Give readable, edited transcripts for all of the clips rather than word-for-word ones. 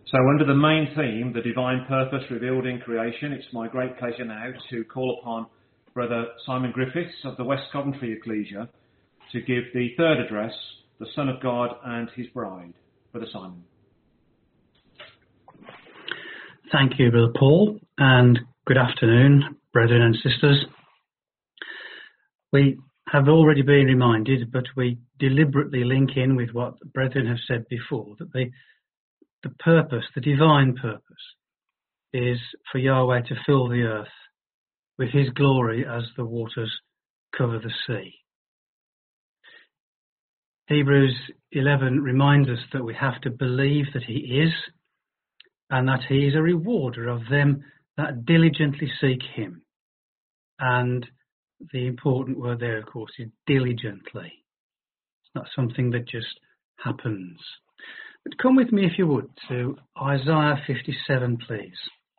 So under the main theme, the divine purpose revealed in creation, it's my great pleasure now to call upon Brother Simon Griffiths of the West Coventry Ecclesia to give the third address, The Son of God and His Bride. Brother Simon. Thank you, Brother Paul, and good afternoon, brethren and sisters. We have already been reminded, but we deliberately link in with what the brethren have said before, that the purpose, the divine purpose, is for Yahweh to fill the earth with His glory as the waters cover the sea. Hebrews 11 reminds us that we have to believe that He is, and that He is a rewarder of them that diligently seek Him. And the important word there, of course, is diligently. It's not something that just happens. But come with me, if you would, to Isaiah 57, please.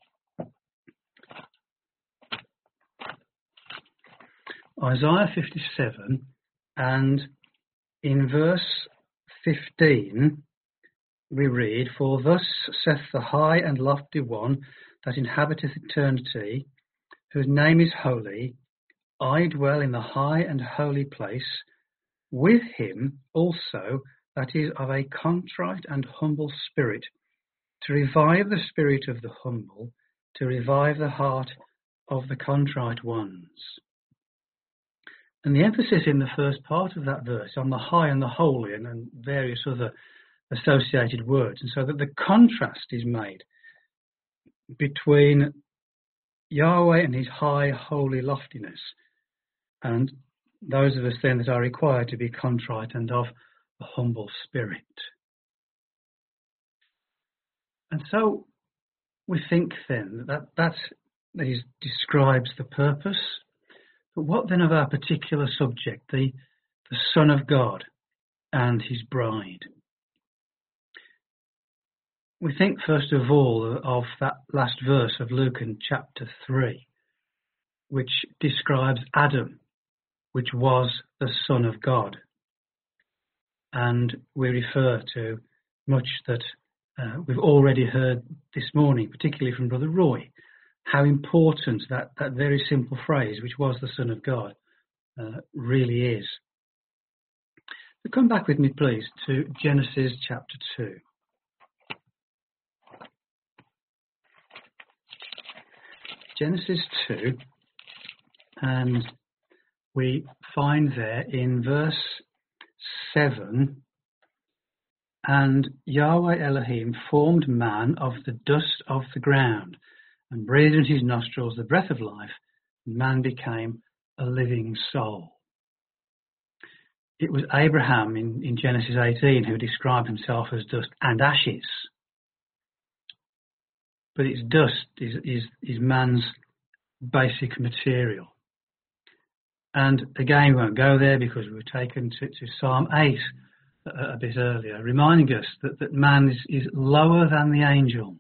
Isaiah 57, and in verse 15, we read, "For thus saith the high and lofty one that inhabiteth eternity, whose name is holy, I dwell in the high and holy place, with him also that is of a contrite and humble spirit, to revive the spirit of the humble, to revive the heart of the contrite ones." And the emphasis in the first part of that verse on the high and the holy and various other associated words, and so that the contrast is made between Yahweh and His high, holy loftiness, and those of us then that are required to be contrite and of a humble spirit. And so we think then that describes the purpose, but what then of our particular subject, the Son of God and His bride? We think first of all of that last verse of Luke in chapter 3, which describes Adam, which was the Son of God. And we refer to much that we've already heard this morning, particularly from Brother Roy, how important that very simple phrase, which was the Son of God, really is. But come back with me, please, to Genesis chapter 2. Genesis 2, and we find there in verse 7, "And Yahweh Elohim formed man of the dust of the ground, and breathed into his nostrils the breath of life, and man became a living soul." It was Abraham in Genesis 18 who described himself as dust and ashes. But it's dust is man's basic material. And again, we won't go there because we were taken to Psalm 8 a bit earlier, reminding us that man is lower than the angels.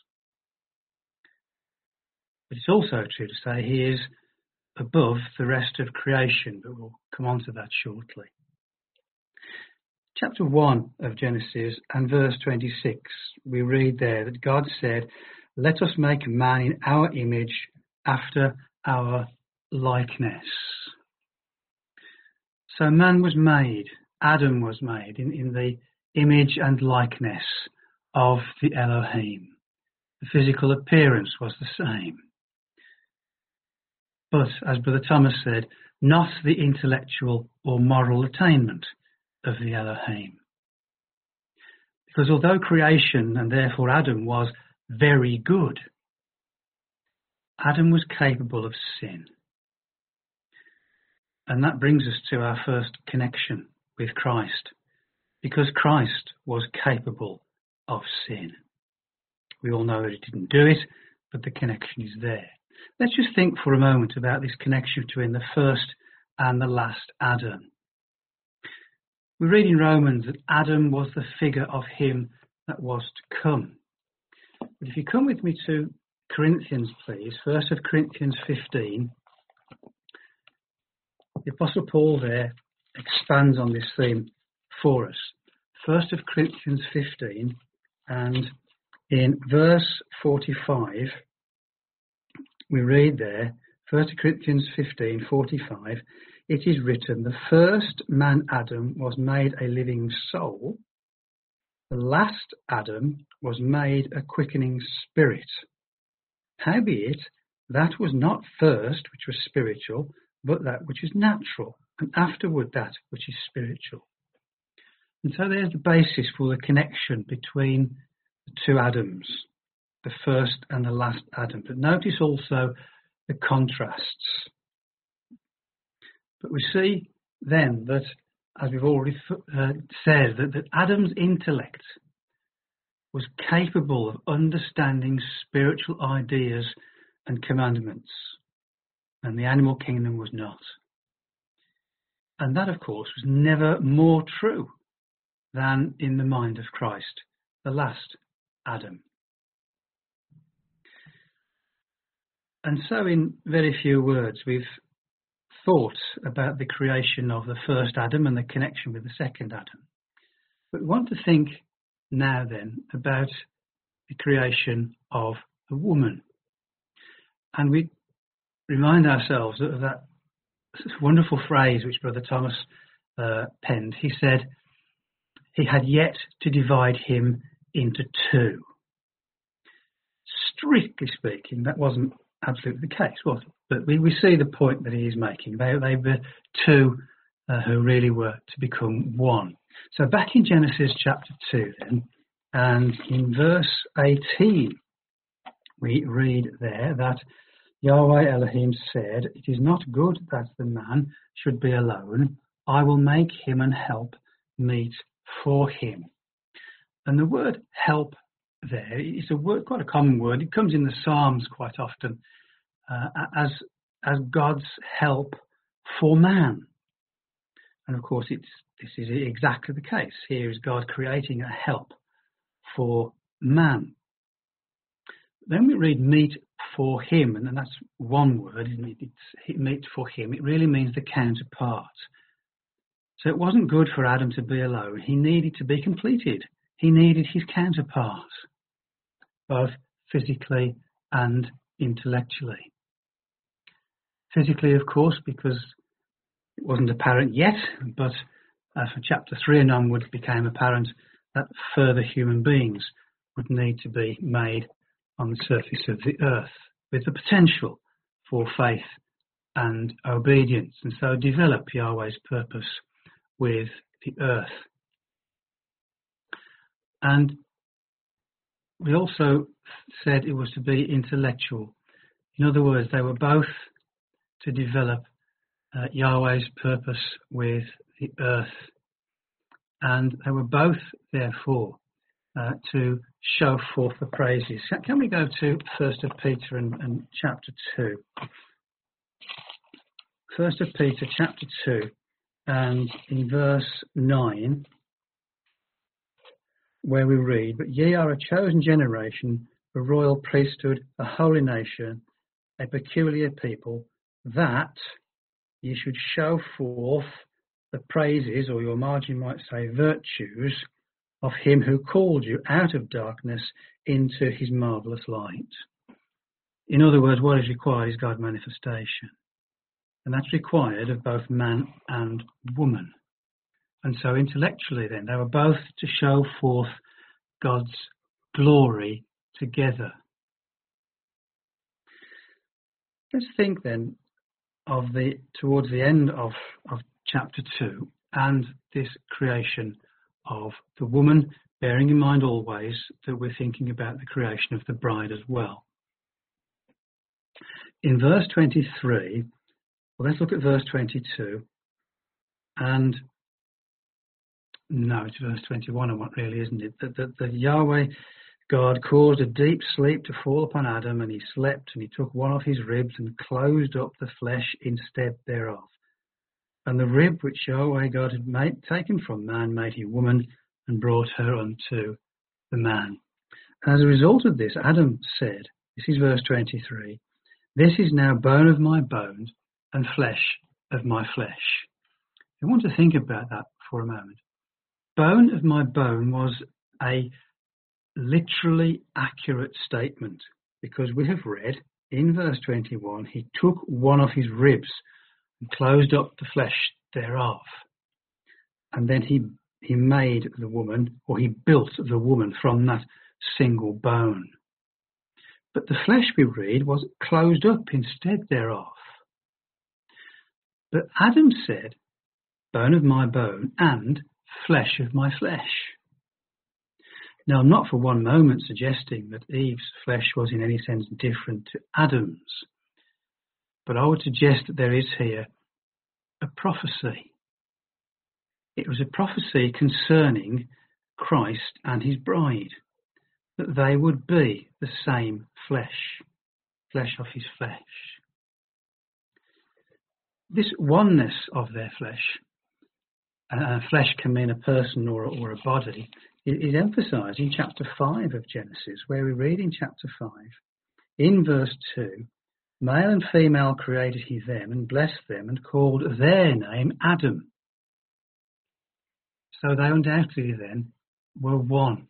But it's also true to say he is above the rest of creation, but we'll come on to that shortly. Chapter 1 of Genesis and verse 26, we read there that God said, "Let us make man in our image, after our likeness." So man was made, Adam was made in the image and likeness of the Elohim. The physical appearance was the same. But, as Brother Thomas said, not the intellectual or moral attainment of the Elohim. Because although creation, and therefore Adam, was very good, Adam was capable of sin. And that brings us to our first connection with Christ, because Christ was capable of sin. We all know that He didn't do it, but the connection is there. Let's just think for a moment about this connection between the first and the last Adam. We read in Romans that Adam was the figure of Him that was to come. But if you come with me to Corinthians, please, 1 Corinthians 15, the Apostle Paul there expands on this theme for us. 1 Corinthians 15, and In verse 45, we read there, 1 Corinthians 15:45, it is written, the first man Adam was made a living soul, the last Adam was made a quickening spirit. Howbeit, that was not first which was spiritual, but that which is natural, and afterward that which is spiritual. And so there's the basis for the connection between the two Adams, the first and the last Adam. But notice also the contrasts. But we see then that, as we've already said, that Adam's intellect was capable of understanding spiritual ideas and commandments, and the animal kingdom was not. And that, of course, was never more true than in the mind of Christ, the last Adam. And so in very few words, we've thought about the creation of the first Adam and the connection with the second Adam. But we want to think now then about the creation of the woman. And we remind ourselves of that wonderful phrase which Brother Thomas penned. He said, he had yet to divide him into two. Strictly speaking, that wasn't absolutely the case, was it? But we see the point that he is making. They were two who really were to become one. So back in Genesis chapter 2 then, and in verse 18, we read there that Yahweh Elohim said, it is not good that the man should be alone. I will make him an help meet for him. And the word help there is a word, quite a common word. It comes in the Psalms quite often as God's help for man. And of course, this is exactly the case. Here is God creating a help for man. Then we read meet for him, and that's one word, isn't it? It's meet for him. It really means the counterpart. So it wasn't good for Adam to be alone. He needed to be completed. He needed his counterpart, both physically and intellectually. Physically, of course, because it wasn't apparent yet, but as from chapter 3 and onwards became apparent that further human beings would need to be made on the surface of the earth with the potential for faith and obedience, and so develop Yahweh's purpose with the earth. And we also said it was to be intellectual. In other words, they were both to develop Yahweh's purpose with the earth. And they were both, therefore, to show forth the praises. Can we go to 1 Peter and chapter 2? 1 Peter chapter 2, and in verse 9, where we read, but ye are a chosen generation, a royal priesthood, a holy nation, a peculiar people, that ye should show forth the praises, or your margin might say virtues, of him who called you out of darkness into his marvellous light. In other words, what is required is God's manifestation. And that's required of both man and woman. And so intellectually then, they were both to show forth God's glory together. Let's think then of towards the end of chapter 2 and this creation of the woman, bearing in mind always that we're thinking about the creation of the bride as well. In verse 23, well, let's look at verse 22, and no, it's verse 21 I want really, isn't it? That Yahweh God caused a deep sleep to fall upon Adam, and he slept, and he took one of his ribs and closed up the flesh instead thereof. And the rib which Yahweh God had taken from man made he woman, and brought her unto the man. And as a result of this, Adam said, this is verse 23, this is now bone of my bones and flesh of my flesh. I want to think about that for a moment. Bone of my bone was a literally accurate statement, because we have read in verse 21, he took one of his ribs and closed up the flesh thereof. And then he made the woman, or he built the woman from that single bone. But the flesh, we read, was closed up instead thereof. But Adam said, bone of my bone and flesh of my flesh. Now, I'm not for one moment suggesting that Eve's flesh was in any sense different to Adam's, but I would suggest that there is here a prophecy. It was a prophecy concerning Christ and his bride, that they would be the same flesh of his flesh. This oneness of their flesh, flesh can mean a person or a body, is emphasised in chapter 5 of Genesis, where we read in chapter 5, in verse 2, male and female created he them and blessed them and called their name Adam. So they undoubtedly then were one.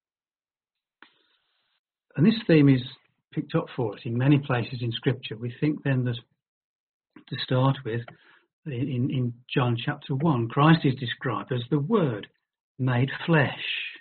And this theme is picked up for us in many places in Scripture. We think then that to start with, in John chapter 1, Christ is described as the Word made flesh.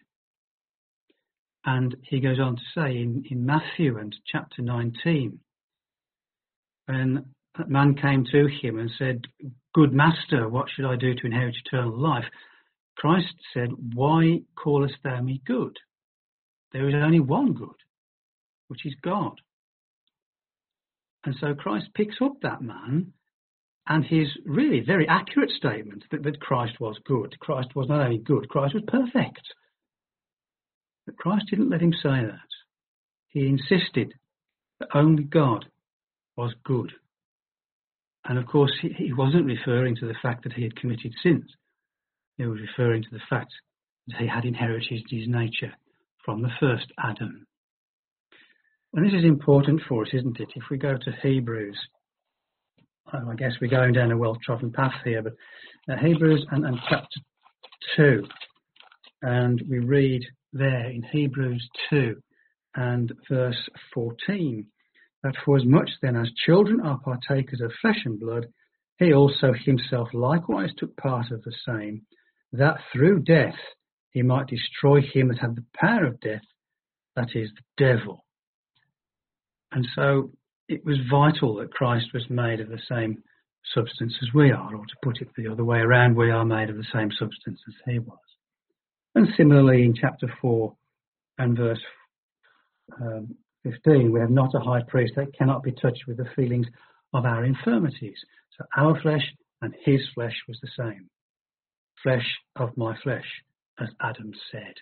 And he goes on to say in Matthew and chapter 19, when that man came to him and said, good master, what should I do to inherit eternal life? Christ said, why callest thou me good? There is only one good, which is God. And so Christ picks up that man and his really very accurate statement that Christ was good. Christ was not only good, Christ was perfect. But Christ didn't let him say that. He insisted that only God was good. And of course, he wasn't referring to the fact that he had committed sins. He was referring to the fact that he had inherited his nature from the first Adam. And this is important for us, isn't it? If we go to Hebrews, I guess we're going down a well-trodden path here, but Hebrews and chapter 2, and we read there in Hebrews 2 and verse 14, that for as much then as children are partakers of flesh and blood, he also himself likewise took part of the same, that through death he might destroy him that had the power of death, that is, the devil. And so it was vital that Christ was made of the same substance as we are, or to put it the other way around, we are made of the same substance as he was. And similarly in chapter 4 and verse 15, we have not a high priest that cannot be touched with the feelings of our infirmities. So our flesh and his flesh was the same. Flesh of my flesh, as Adam said.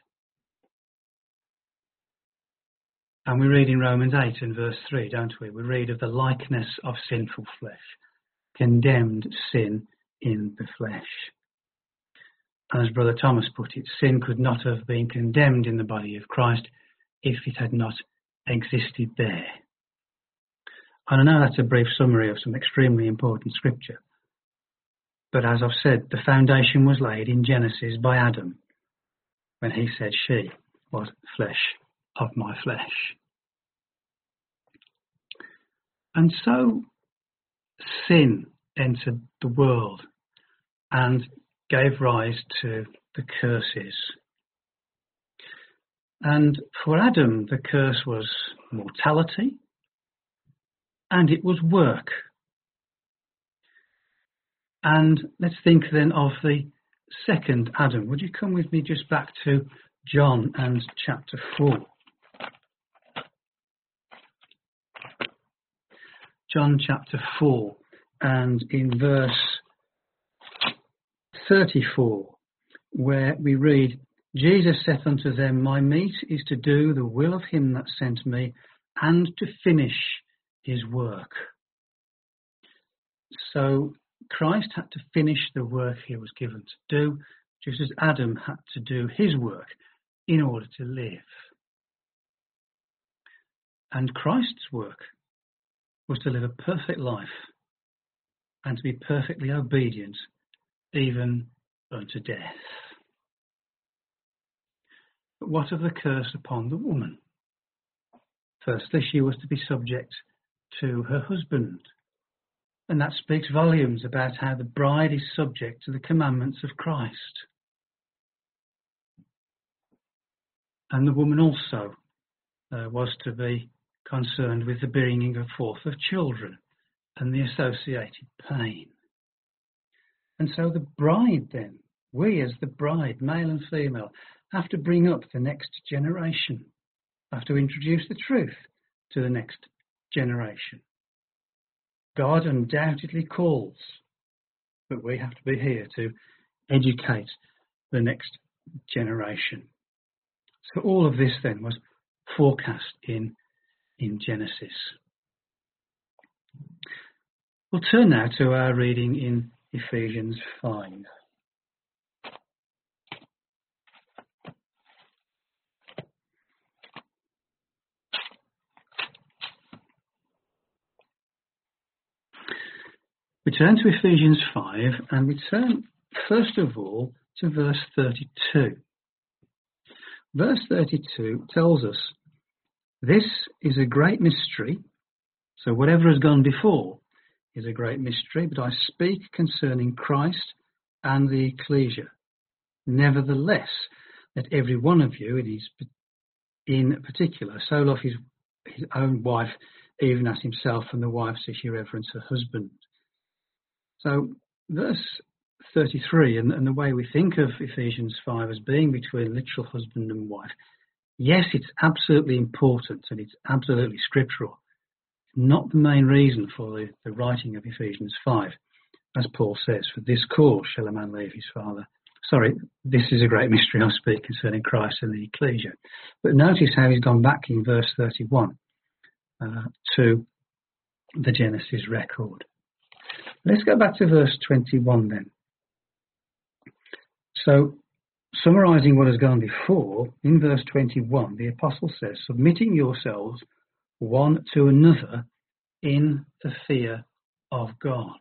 And we read in Romans 8 and verse 3, don't we? We read of the likeness of sinful flesh, condemned sin in the flesh. And as Brother Thomas put it, sin could not have been condemned in the body of Christ if it had not existed there. And I know that's a brief summary of some extremely important scripture. But as I've said, the foundation was laid in Genesis by Adam when he said she was flesh of my flesh. And so sin entered the world and gave rise to the curses. And for Adam, the curse was mortality and it was work. And let's think then of the second Adam. Would you come with me just back to John and chapter 4? John chapter 4 and in verse 34, where we read, Jesus saith unto them, my meat is to do the will of him that sent me, and to finish his work. So Christ had to finish the work he was given to do, just as Adam had to do his work in order to live. And Christ's work was to live a perfect life and to be perfectly obedient, even unto death. But what of the curse upon the woman? Firstly, she was to be subject to her husband. And that speaks volumes about how the bride is subject to the commandments of Christ. And the woman also was to be concerned with the bringing forth of children and the associated pain. And so the bride then, we as the bride, male and female, have to bring up the next generation, have to introduce the truth to the next generation. God undoubtedly calls, but we have to be here to educate the next generation. So all of this then was forecast in Genesis. We'll turn now to our reading in Ephesians 5. We turn to Ephesians 5 and we turn first of all to verse 32. Verse 32 tells us, "This is a great mystery." So whatever has gone before is a great mystery, but I speak concerning Christ and the ecclesia. Nevertheless, let every one of you, in particular, so love his own wife, even as himself, and the wife so she reverence her husband. So verse 33, and the way we think of Ephesians 5 as being between literal husband and wife, yes, it's absolutely important and it's absolutely scriptural. Not the main reason for the writing of Ephesians 5. As Paul says, for this cause shall a man leave his father. Sorry, this is a great mystery I speak concerning Christ and the ecclesia. But notice how he's gone back in verse 31 to the Genesis record. Let's go back to verse 21 then. So, summarising what has gone before, in verse 21, the Apostle says, submitting yourselves one to another in the fear of God.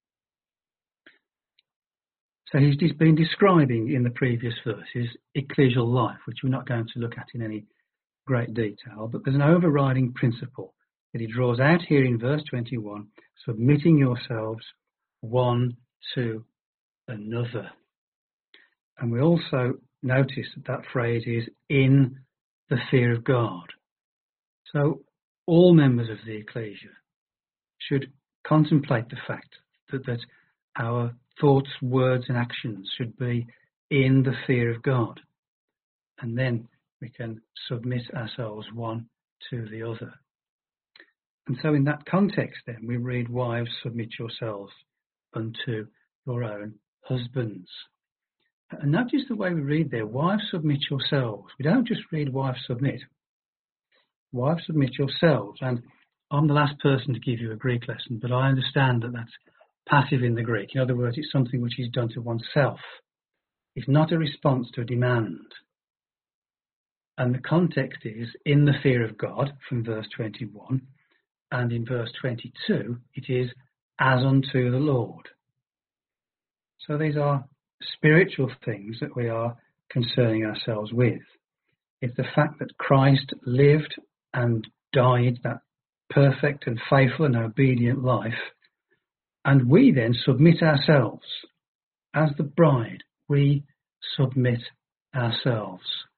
So he's been describing in the previous verses ecclesial life, which we're not going to look at in any great detail, but there's an overriding principle that he draws out here in verse 21, submitting yourselves one to another. And we also notice that phrase is in the fear of God. So all members of the ecclesia should contemplate the fact that our thoughts, words and actions should be in the fear of God. And then we can submit ourselves one to the other. And so in that context then we read, wives, submit yourselves unto your own husbands. And notice the way we read there, wives, submit yourselves. We don't just read wives, submit. Wives, submit yourselves. And I'm the last person to give you a Greek lesson, but I understand that that's passive in the Greek. In other words, it's something which is done to oneself. It's not a response to a demand. And the context is in the fear of God from verse 21. And in verse 22, it is as unto the Lord. So these are spiritual things that we are concerning ourselves with. It's the fact that Christ lived and died that perfect and faithful and obedient life, and we then submit ourselves. As the bride, we submit ourselves.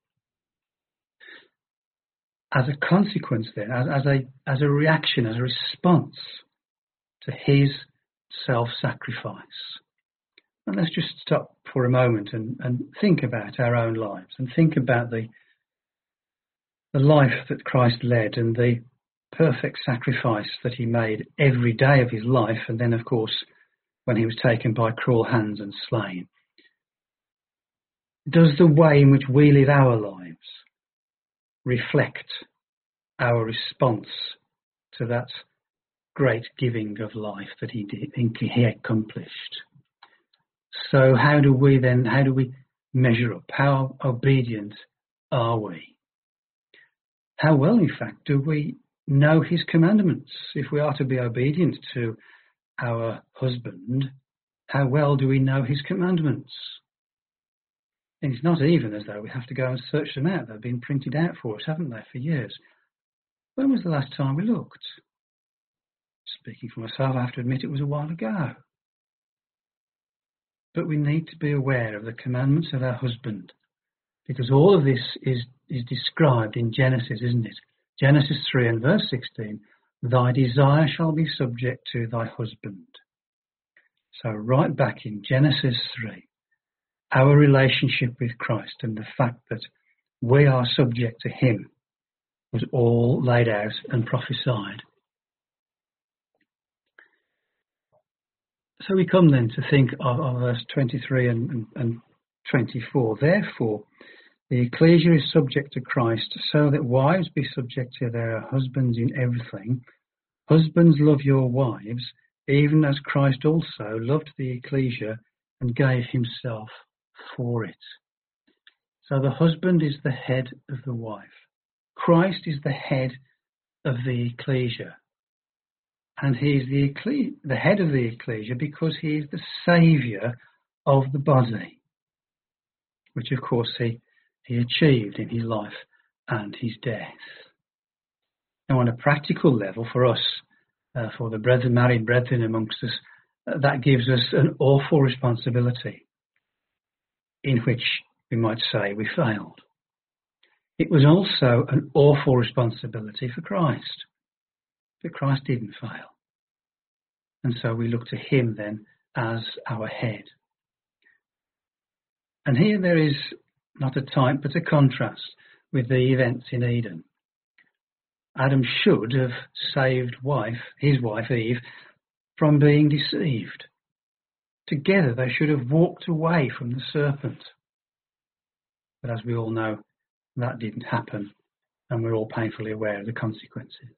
As a consequence then, as a reaction, as a response to his self-sacrifice. And let's just stop for a moment and think about our own lives and think about the life that Christ led and the perfect sacrifice that he made every day of his life, and then of course when he was taken by cruel hands and slain. Does the way in which we live our lives reflect our response to that great giving of life that he did, he accomplished? So how do we measure up? How obedient are we? How well, in fact, do we know his commandments? If we are to be obedient to our husband, how well do we know his commandments? And it's not even as though we have to go and search them out. They've been printed out for us, haven't they, for years. When was the last time we looked? Speaking for myself, I have to admit it was a while ago. But we need to be aware of the commandments of our husband, because all of this is described in Genesis, isn't it? Genesis 3 and verse 16, thy desire shall be subject to thy husband. So right back in Genesis 3, our relationship with Christ and the fact that we are subject to him was all laid out and prophesied. So we come then to think of verse 23 and 24. Therefore, the ecclesia is subject to Christ, so that wives be subject to their husbands in everything. Husbands, love your wives, even as Christ also loved the ecclesia and gave himself for it. So the husband is the head of the wife. Christ is the head of the ecclesia. And he is the head of the ecclesia because he is the saviour of the body, which of course he achieved in his life and his death. Now on a practical level for us, for the brethren, married brethren amongst us, that gives us an awful responsibility in which we might say we failed. It was also an awful responsibility for Christ. But Christ didn't fail. And so we look to him then as our head. And here there is not a type but a contrast with the events in Eden. Adam should have saved his wife Eve, from being deceived. Together they should have walked away from the serpent. But as we all know, that didn't happen, and we're all painfully aware of the consequences.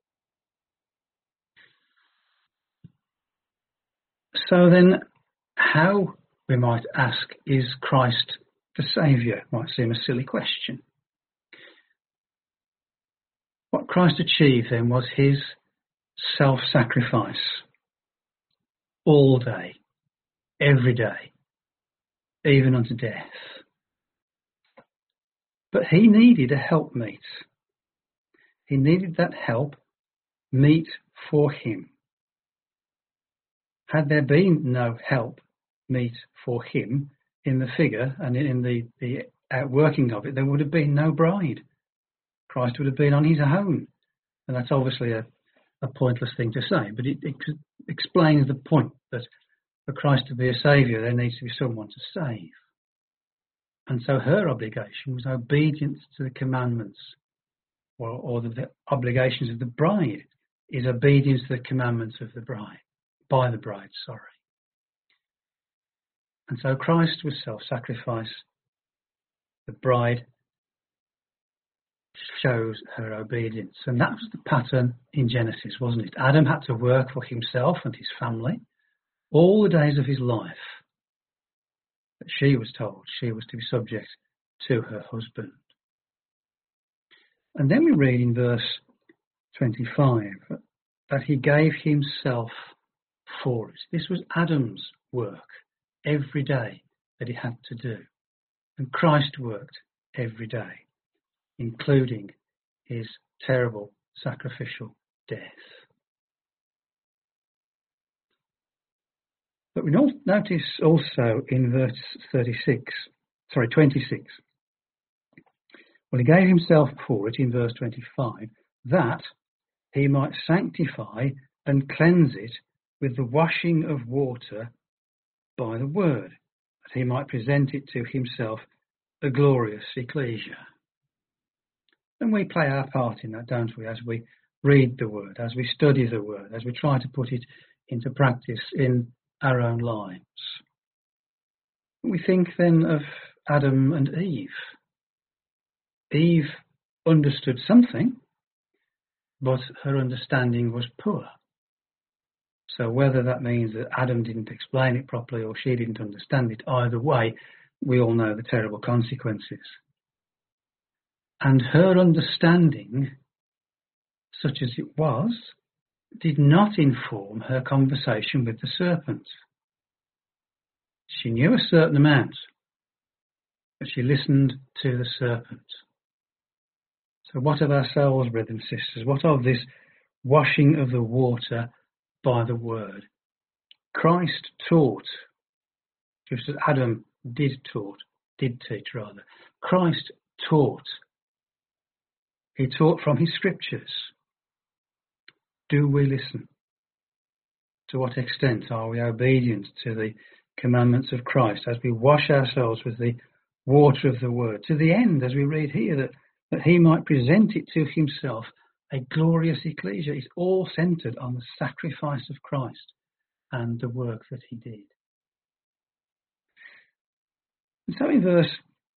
So then, how, we might ask, is Christ the Saviour? Might seem a silly question. What Christ achieved then was his self-sacrifice all day, every day, even unto death. But he needed a helpmeet. He needed that help meet for him. Had there been no help meet for him in the figure and in the outworking of it, there would have been no bride. Christ would have been on his own. And that's obviously a pointless thing to say, but it explains the point that for Christ to be a saviour, there needs to be someone to save. And so her obligation was obedience to the commandments, or the obligations of the bride is obedience to the commandments of the bride, by the bride, sorry. And so Christ was self-sacrifice. The bride shows her obedience. And that was the pattern in Genesis, wasn't it? Adam had to work for himself and his family all the days of his life. But she was told she was to be subject to her husband. And then we read in verse 25 that he gave himself for it. This was Adam's work every day that he had to do. And Christ worked every day, including his terrible sacrificial death. But we notice also in verse 26. Well, he gave himself for it in verse 25, that he might sanctify and cleanse it with the washing of water by the word, that he might present it to himself a glorious ecclesia. And we play our part in that, don't we, as we read the word, as we study the word, as we try to put it into practice in our own lives. We think then of Adam and Eve. Eve understood something, but her understanding was poor. So whether that means that Adam didn't explain it properly or she didn't understand it, either way, we all know the terrible consequences. And her understanding, such as it was, did not inform her conversation with the serpent. She knew a certain amount, but she listened to the serpent. So what of ourselves, brothers and sisters? What of this washing of the water by the word? Christ taught, just as Adam did teach. Christ taught. He taught from his scriptures. Do we listen? To what extent are we obedient to the commandments of Christ as we wash ourselves with the water of the word? To the end, as we read here, that he might present it to himself a glorious ecclesia. It's all centred on the sacrifice of Christ and the work that he did. And so in verse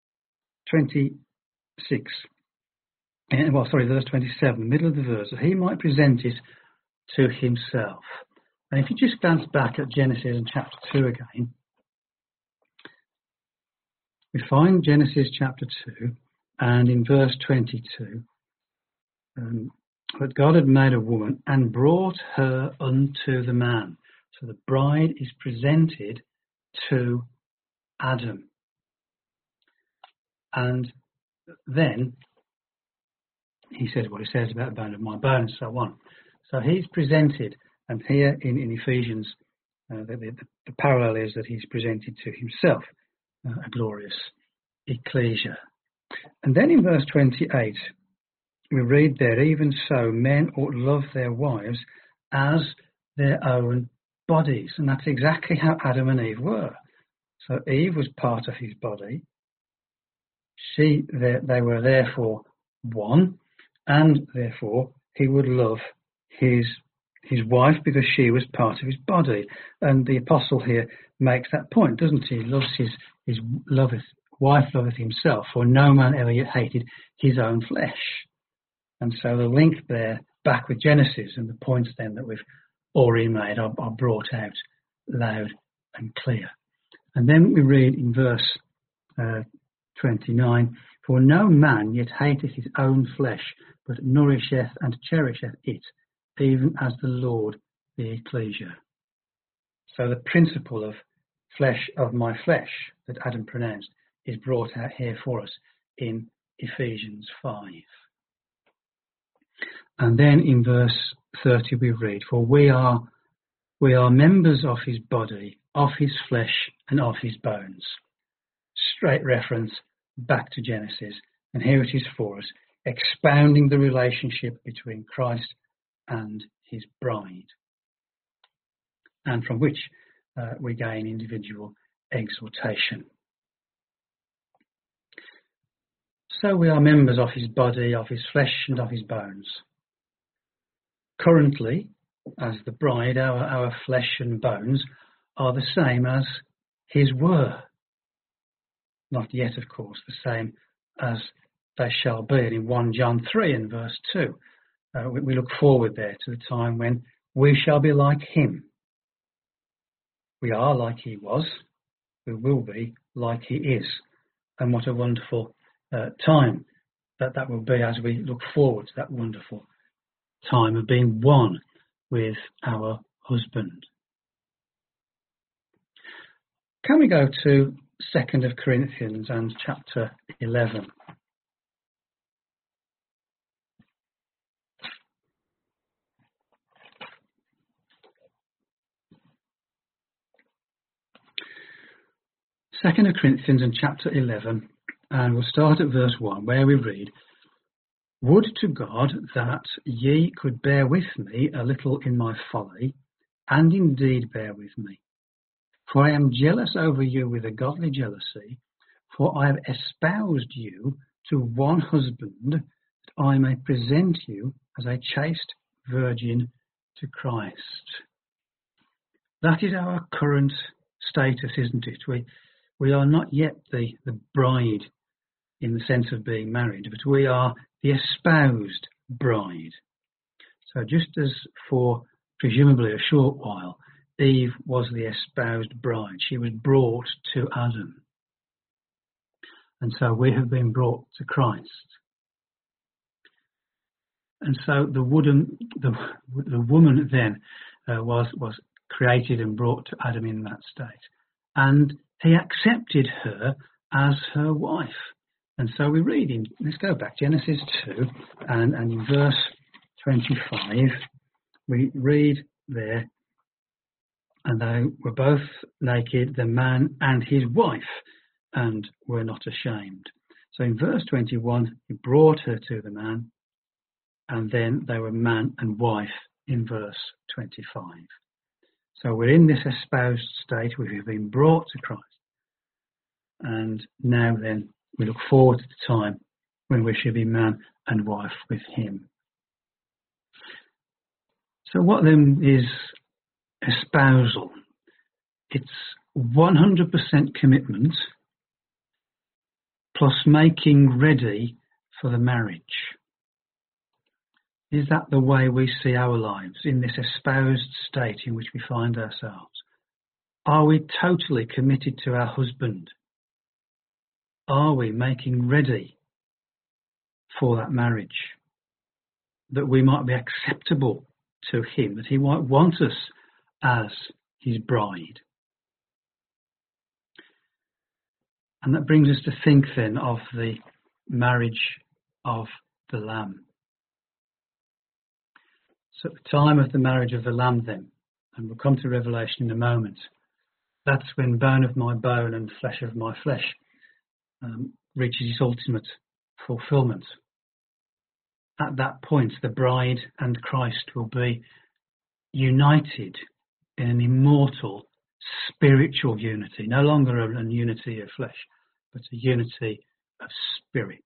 27, middle of the verse, that he might present it to himself. And if you just glance back at Genesis and chapter 2 again, we find Genesis chapter 2, and in verse 22, that God had made a woman and brought her unto the man. So the bride is presented to Adam. And then he says what he says about bone of my bone and so on. So he's presented, and here in Ephesians, the parallel is that he's presented to himself a glorious ecclesia. And then in verse 28, we read there, even so, men ought love their wives as their own bodies. And that's exactly how Adam and Eve were. So Eve was part of his body. They were therefore one, and therefore he would love his wife because she was part of his body. And the apostle here makes that point, doesn't he? He loves his wife loveth himself, for no man ever yet hated his own flesh. And so the link there back with Genesis and the points then that we've already made are brought out loud and clear. And then we read in verse 29, for no man yet hateth his own flesh, but nourisheth and cherisheth it, even as the Lord the ecclesia. So the principle of flesh of my flesh that Adam pronounced is brought out here for us in Ephesians 5. And then in verse 30 we read, for we are members of his body, of his flesh and of his bones. Straight reference back to Genesis. And here it is for us, expounding the relationship between Christ and his bride, and from which we gain individual exhortation. So we are members of his body, of his flesh and of his bones. Currently, as the bride, our flesh and bones are the same as his were. Not yet, of course, the same as they shall be. And in 1 John 3 and verse 2, we look forward there to the time when we shall be like him. We are like he was. We will be like he is. And what a wonderful time that will be as we look forward to that wonderful time of being one with our husband. Can we go to 2 Corinthians and chapter 11? Second Corinthians and chapter 11, and we'll start at verse 1, where we read, would to God that ye could bear with me a little in my folly, and indeed bear with me. For I am jealous over you with a godly jealousy, for I have espoused you to one husband, that I may present you as a chaste virgin to Christ. That is our current status, isn't it? We are not yet the bride in the sense of being married, but we are the espoused bride. So just as for presumably a short while, Eve was the espoused bride. She was brought to Adam. And so we have been brought to Christ. And so the woman then was created and brought to Adam in that state. And he accepted her as her wife. And so we read in, let's go back, Genesis 2, and in verse 25, we read there, and they were both naked, the man and his wife, and were not ashamed. So in verse 21, he brought her to the man, and then they were man and wife in verse 25. So we're in this espoused state, we have been brought to Christ. And now then, we look forward to the time when we shall be man and wife with him. So what then is espousal? It's 100% commitment plus making ready for the marriage. Is that the way we see our lives in this espoused state in which we find ourselves? Are we totally committed to our husband? Are we making ready for that marriage? That we might be acceptable to him, that he might want us as his bride. And that brings us to think then of the marriage of the Lamb. So at the time of the marriage of the Lamb then, and we'll come to Revelation in a moment, that's when bone of my bone and flesh of my flesh reaches its ultimate fulfillment. At that point, the bride and Christ will be united in an immortal spiritual unity, no longer a unity of flesh, but a unity of spirit.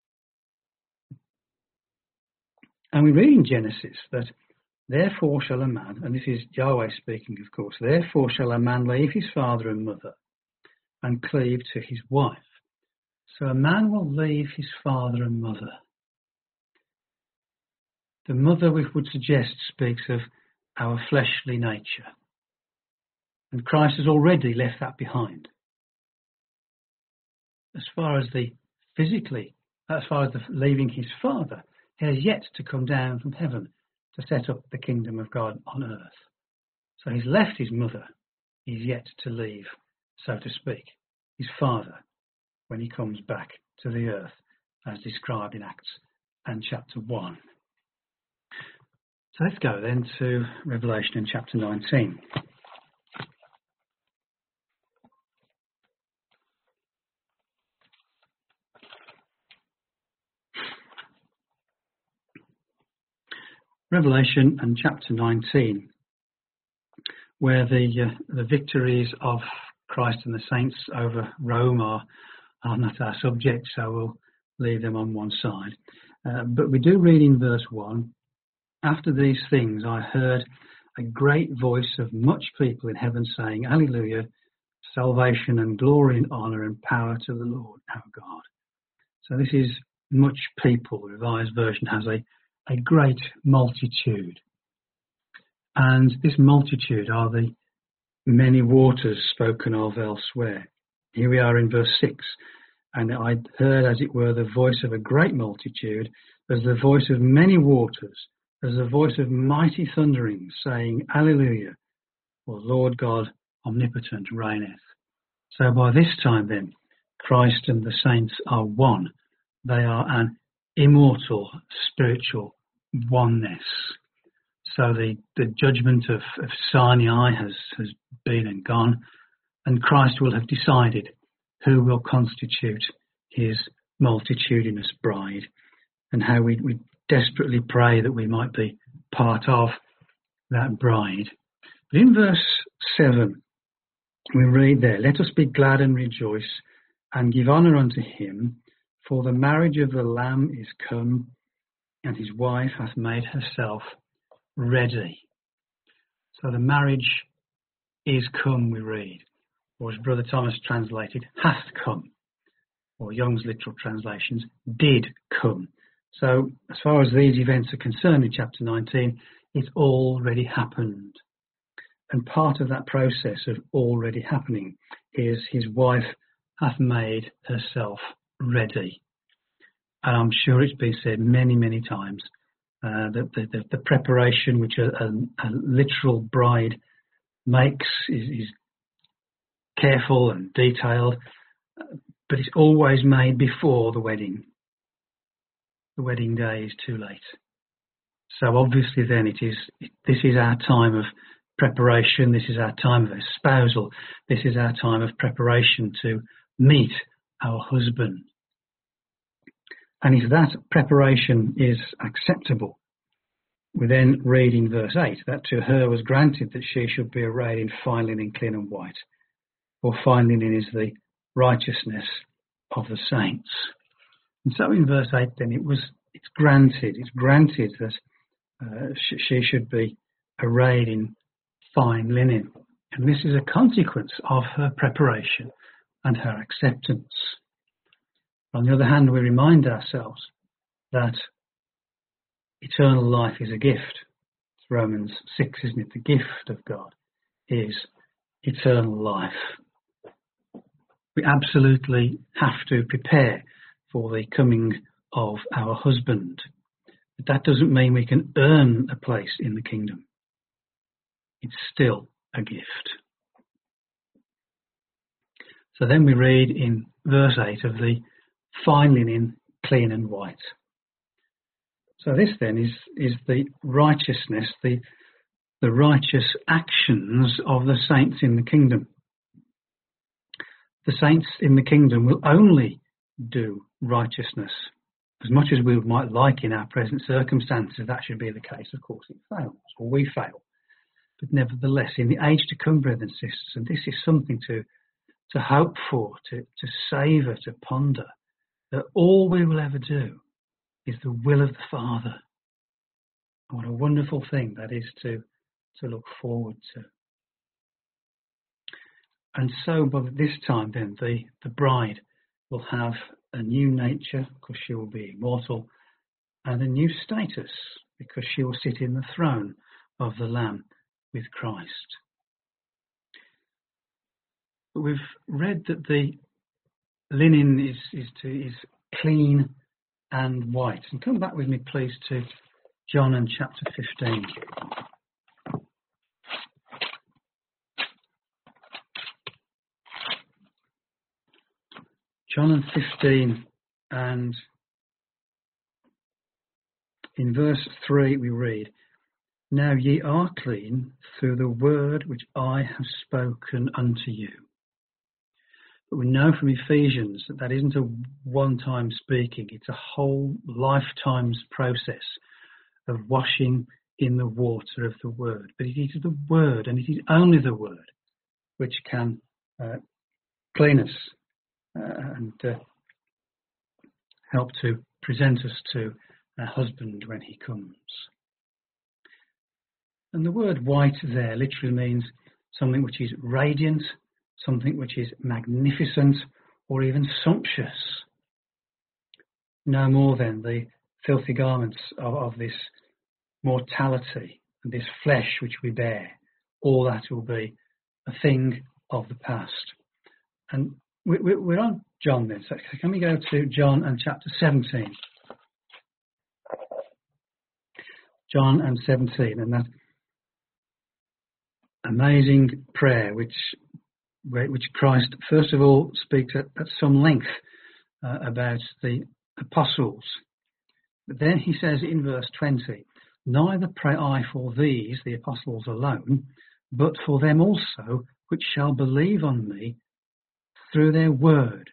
And we read in Genesis that therefore shall a man, and this is Yahweh speaking, of course, therefore shall a man leave his father and mother and cleave to his wife. So a man will leave his father and mother. The mother, we would suggest, speaks of our fleshly nature. And Christ has already left that behind. As far as the leaving his father, he has yet to come down from heaven to set up the kingdom of God on earth. So he's left his mother. He's yet to leave, so to speak, his father when he comes back to the earth, as described in Acts and chapter 1. So let's go then to Revelation in chapter 19. Revelation and chapter 19, where the victories of Christ and the saints over Rome are not our subject, so we'll leave them on one side. But we do read in verse 1, after these things I heard a great voice of much people in heaven saying, Alleluia, salvation and glory and honour and power to the Lord our God. So this is much people. The Revised Version has a great multitude. And this multitude are the many waters spoken of elsewhere. Here we are in verse 6. And I heard, as it were, the voice of a great multitude, as the voice of many waters, as the voice of mighty thunderings, saying, Alleluia, for Lord God omnipotent reigneth. So by this time then, Christ and the saints are one. They are an immortal spiritual oneness. So the judgment of Sinai has been and gone, and Christ will have decided who will constitute his multitudinous bride, and how we desperately pray that we might be part of that bride. But in verse 7, we read there, let us be glad and rejoice and give honour unto him, for the marriage of the Lamb is come, and his wife hath made herself ready. So the marriage is come, we read, or as Brother Thomas translated, hath come, or Young's literal translations, did come. So as far as these events are concerned in chapter 19, it's already happened. And part of that process of already happening is his wife hath made herself ready. And I'm sure it's been said many, many times that the preparation which a literal bride makes is careful and detailed. but it's always made before the wedding. The wedding day is too late. So obviously then this is our time of preparation, this is our time of espousal, this is our time of preparation to meet our husband. And if that preparation is acceptable, we then read in verse 8 that to her was granted that she should be arrayed in fine linen, clean and white. For fine linen is the righteousness of the saints. And so in verse 8 then it's granted that she should be arrayed in fine linen. And this is a consequence of her preparation and her acceptance. On the other hand, we remind ourselves that eternal life is a gift. It's Romans 6, isn't it? The gift of God is eternal life. We absolutely have to prepare for the coming of our husband. But that doesn't mean we can earn a place in the kingdom. It's still a gift. So then we read in verse 8 of the fine linen, clean and white. So this then is the righteousness, the righteous actions of the saints in the kingdom. The saints in the kingdom will only do righteousness. As much as we might like in our present circumstances, that should be the case. Of course, it fails, or we fail. But nevertheless, in the age to come, brothers and sisters, and this is something to hope for, to savour, to ponder, that all we will ever do is the will of the Father. And what a wonderful thing that is to look forward to. And so by this time then, the bride will have a new nature because she will be immortal, and a new status because she will sit in the throne of the Lamb with Christ. But we've read that the linen is clean and white. And come back with me, please, to John and chapter 15. John and 15, and in verse 3 we read, "Now ye are clean through the word which I have spoken unto you." But we know from Ephesians that isn't a one-time speaking, it's a whole lifetime's process of washing in the water of the word. But it is the word, and it is only the word, which can clean us and help to present us to our husband when he comes. And the word white there literally means something which is radiant, something which is magnificent, or even sumptuous. No more than the filthy garments of this mortality and this flesh which we bear. All that will be a thing of the past. And we're on John then, so can we go to John and chapter 17? John and 17, and that amazing prayer which Christ first of all speaks at some length about the apostles. But then he says in verse 20, "Neither pray I for these, the apostles alone, but for them also which shall believe on me through their word."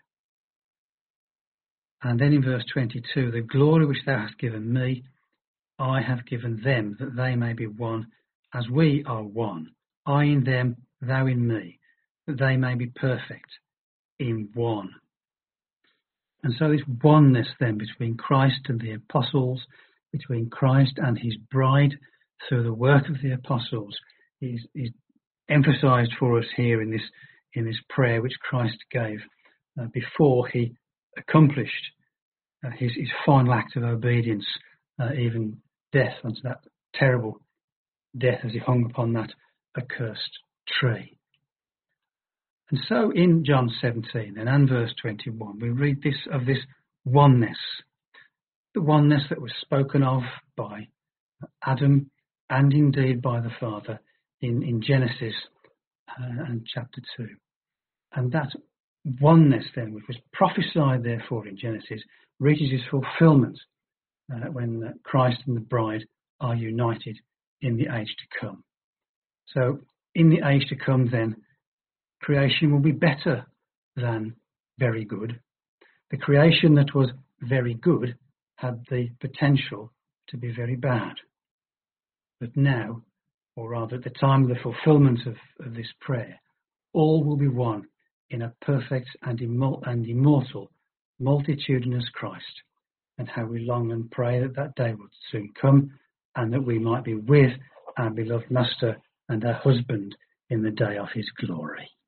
And then in verse 22, "The glory which thou hast given me, I have given them, that they may be one, as we are one. I in them, thou in me, that they may be perfect in one." And so this oneness then between Christ and the apostles, between Christ and his bride through the work of the apostles is emphasized for us here in this prayer which Christ gave before he accomplished his final act of obedience, even death, unto that terrible death as he hung upon that accursed tree. And so in John 17 and verse 21, we read this oneness, the oneness that was spoken of by Adam and indeed by the Father in Genesis and chapter 2. And that oneness then, which was prophesied therefore in Genesis, reaches its fulfillment when Christ and the bride are united in the age to come. So in the age to come then, creation will be better than very good. The creation that was very good had the potential to be very bad. But now, or rather at the time of the fulfillment of this prayer, all will be one in a perfect and immortal multitudinous Christ. And how we long and pray that that day will soon come, and that we might be with our beloved Master and our husband in the day of his glory.